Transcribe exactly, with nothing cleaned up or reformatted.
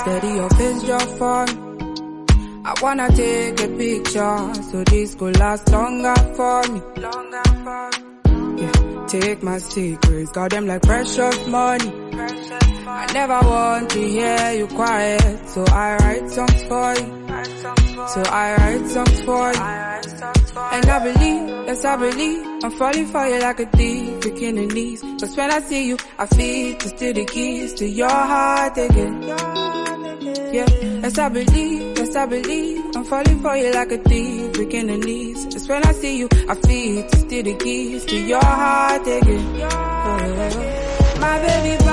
steady your face just for me. I wanna take a picture so this could last longer for me. Longer for me. Yeah, take my secrets, got them like precious money. Precious money. I never want to hear you quiet, so I write songs for you. So I write songs for you. And I believe, yes I believe, I'm falling for you like a thief, picking the knees. Cause when I see you, I feel to steal the keys to your heart again. Yeah, yes I believe, yes I believe, I'm falling for you like a thief, picking the knees. Just when I see you, I feel to steal the keys to your heart again. Oh, my baby.